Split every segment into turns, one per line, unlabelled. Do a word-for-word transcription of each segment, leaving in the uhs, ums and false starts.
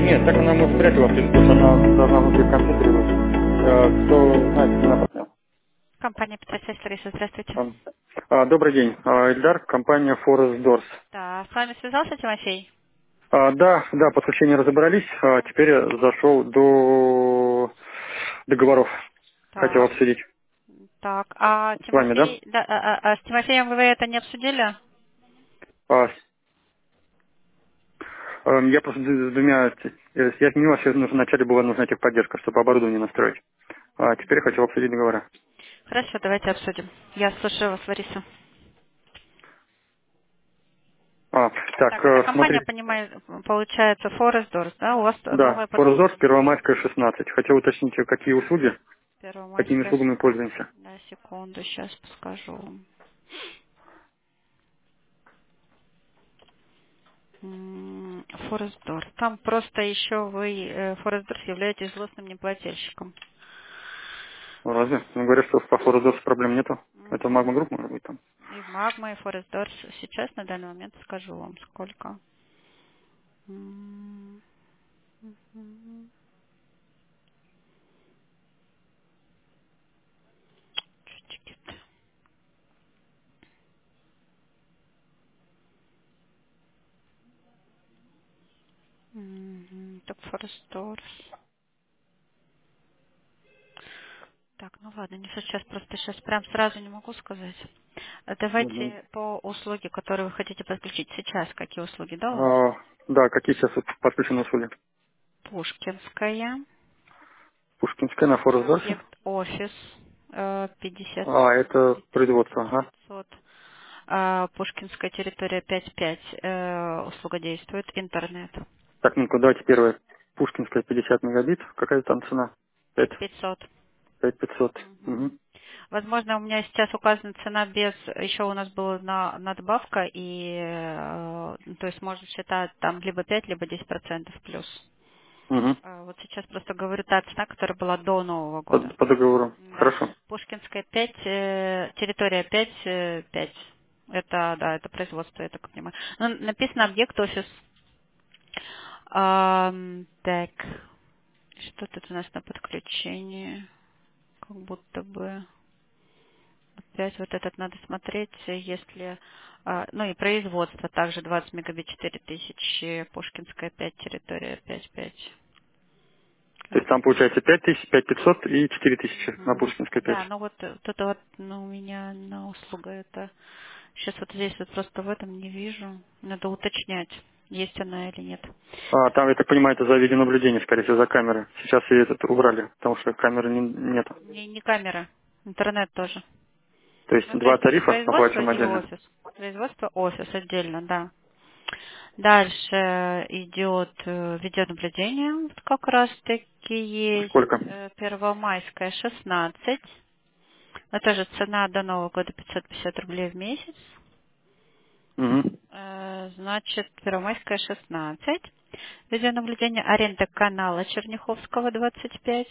Нет, так она может вряд ли у вас есть, потому что она должна внутри в компьютере быть. Э, Кто знает, не напомнил.
Компания Петросвязь, Лариса, здравствуйте.
Там. А, Добрый день. А, Эльдар, компания Forest Doors.
Да, с вами связался Тимофей?
А, Да, да, подключение разобрались. А, Теперь я зашел до договоров. Хотел
Так,
обсудить
так. А
с вами, да?
Тимофей, да, а, а- а с Тимофеем вы это не обсудили?
А, с- эм, Я просто с двумя... э, Я понимаю, что нужно- вначале была нужна техподдержка, чтобы оборудование настроить. А теперь я хочу обсудить договора.
Хорошо, давайте обсудим. Я слушаю вас, Лариса.
А, так,
Так, это
э,
компания,
смотрите.
понимаю, получается, Forest Doors, да? У вас
Да,
новое
Forest Doors,
подключение.
Первомайская, шестнадцать. Хотел уточнить, какие услуги, какими
Первомайская
услугами
шестнадцать.
пользуемся.
Да, секунду, сейчас скажу вам. М, Forest Doors. Там просто еще вы, э, Forest Doors, являетесь злостным неплательщиком.
Ну, разве? Ну, говорят, что по Forest Doors проблем нету. Это Magma
Мгм.
Group может быть там.
И в Магма, и Forest Doors. Сейчас на данный момент скажу вам сколько. М, мгм. Чуть-чуть. Мгм. Так, Forest Doors. Так, ну ладно, не сейчас, просто сейчас прям сразу не могу сказать. А
Мгм.
давайте по услуге, которые вы хотите подключить сейчас. Какие услуги, да, у вас?
А, да, какие сейчас вот подключены услуги?
Пушкинская.
Пушкинская на Forest Doors?
Объект офис э, пятьдесят
А, это
девять
производство,
тысяч
ага.
пятьсот. А, Пушкинская территория пять пять. э, Услуга действует. Интернет.
Так, ну давайте первое. Пушкинская пятьдесят мегабит. Какая там цена? Пять,
пять пятьсот.
пять пятьсот.
Мгм.
Угу.
Возможно, у меня сейчас указана цена без, еще у нас была на, надбавка, и э, ну, то есть можно считать там либо пять, либо десять процентов плюс.
Угу.
А Вот сейчас просто говорю та цена, которая была до Нового
По,
года.
по договору.
Да.
Хорошо.
Пушкинская пять, э, территория пять, э, пять. Это, да, это производство, я так понимаю. Ну, написано объект офис. Ам, так, что тут у нас на подключении? Как будто бы опять вот этот надо смотреть, если... а, Ну и производство также двадцать мегабит четыре тысячи, Пушкинская пять, территория пять пять.
То есть там получается пять тысяч, пять пятьсот и четыре тысячи на
Мгм.
Пушкинской пять.
Да, ну вот э, вот это вот, ну, у меня на услуга это... Сейчас вот здесь вот просто в этом не вижу. Надо уточнять, есть она или нет.
А, там, я так понимаю, это за видеонаблюдение, скорее всего, за камеры. Сейчас и этот убрали, потому что камеры не, нету.
Не, не камера, интернет тоже.
То есть
Ну, то
два
есть
тарифа
производство
оплачиваем
и
отдельно.
офис. Производство, офис отдельно, да. Дальше идет э, видеонаблюдение, вот как раз таки есть
Сколько?
э, Первомайская шестнадцать. Это же цена до Нового года пятьсот пятьдесят рублей в месяц.
Угу.
Э, Значит, Первомайская шестнадцать. Видеонаблюдение, аренда канала Черняховского двадцать пять.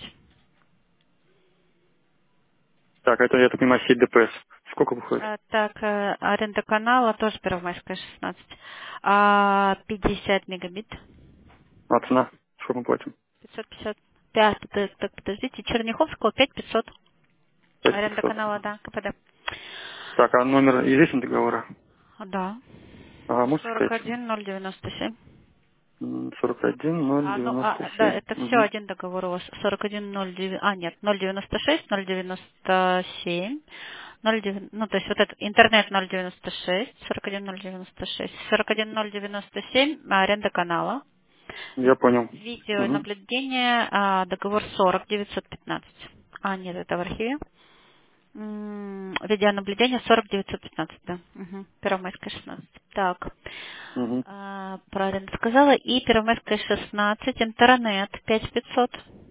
Так, это, я так понимаю, сеть ДПС. Сколько выходит?
А, так, э, аренда канала тоже Первомайская шестнадцать. А, пятьдесят мегабит.
А цена? Сколько мы платим?
пятьсот пятьдесят пять. Так, так, подождите, Черняховского пять пятьсот.
Пять
Аренда
пятьсот.
канала, да, КПД.
Так, а номер известен договора?
Да.
А, можете
сорок
сказать?
один ноль девяносто семь.
М, сорок один ноль
А, ну,
девяносто
а, да,
семь.
это все
Угу.
один договор у вас. сорок один ноль девять, а, нет, ноль девяносто шесть, ноль девяносто семь, ноль девять, ну, то есть вот этот интернет ноль девяносто шесть, сорок один ноль девяносто шесть, сорок один ноль девяносто семь, а, аренда канала.
Я понял. Угу.
Видеонаблюдение, а, договор сорок девятьсот пятнадцать. А, нет, это в архиве. М, Видеонаблюдение сорок девятьсот пятнадцать, да. Угу. Первомайская шестнадцать. Так.
Угу.
А, правильно сказала. И Первомайская шестнадцать, интернет пять пятьсот.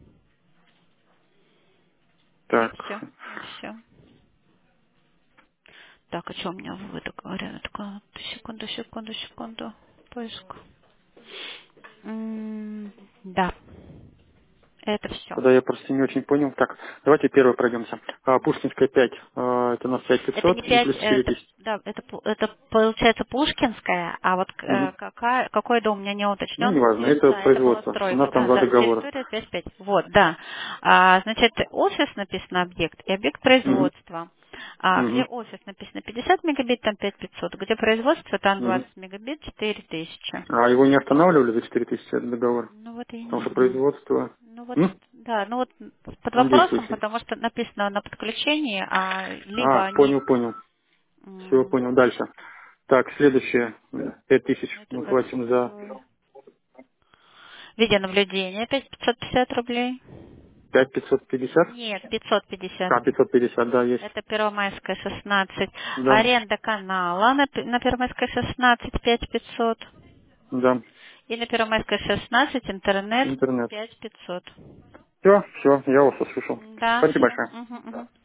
И
Так.
все. И все. Так, а что у меня в договоре? Такая, секунду, секунду, секунду. Поиск. М, Да. Это все.
Тогда я просто не очень понял. Так, давайте первое пройдемся. А, Пушкинская пять, а, это у нас пять
Это
пятьсот
не
и
пять,
плюс четыре
это,
тысячи.
да, это, пу- это получается Пушкинская, а вот
Мгм.
э, какая, какой дом у меня не
Ну,
уточнен.
неважно, это
Да, это была
производство. У нас
стройка,
там
да,
два
да,
договора.
территория пять пять. Вот, да. А, значит, офис написано объект и объект
Угу.
производства. А, где
Угу.
офис написано пятьдесят мегабит, там пять пятьсот, где производство, там
Угу.
двадцать мегабит, четыре тысячи.
А его не останавливали за четыре тысячи этот договор?
Ну вот я
Потому
не
что
знаю.
производство...
Ну вот,
М?
да, ну вот под
Он
вопросом,
действующий.
потому что написано на подключении, а либо
А,
они...
понял, понял. Все,
м,
понял. Дальше. Так, следующее. пять тысяч
Это
мы платим за
гостевой. Видеонаблюдение пять пятьсот пятьдесят рублей.
пять пятьсот пятьдесят.
Нет, пятьсот пятьдесят.
А, пятьсот пятьдесят, да, есть.
Это Первомайская шестнадцать.
Да,
Аренда канала на, П- на Первомайской шестнадцать пять пятьсот.
да.
И на Первомайской шестнадцать интернет
Интернет.
пять пятьсот.
Все, все, я вас услышал.
Да,
Спасибо
все.
большое.
Мгм, мгм.